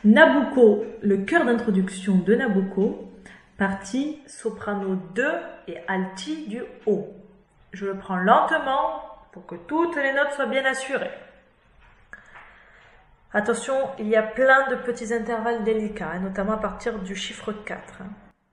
Nabucco, le chœur d'introduction de Nabucco, partie soprano 2 et alti du haut. Je le prends lentement pour que toutes les notes soient bien assurées. Attention, il y a plein de petits intervalles délicats, notamment à partir du chiffre 4.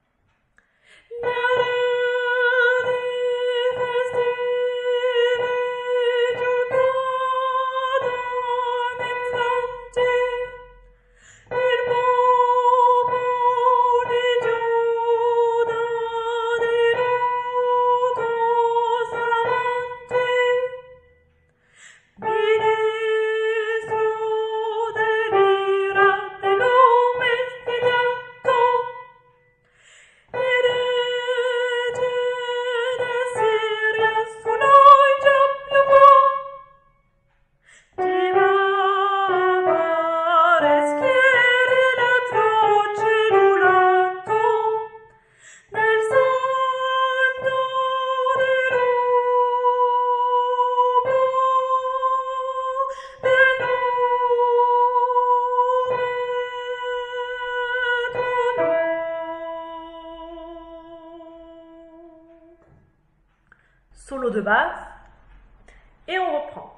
Solo de basse et on reprend.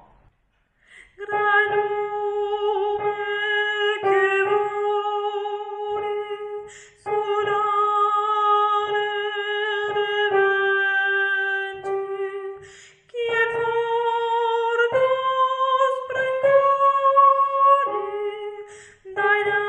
Deine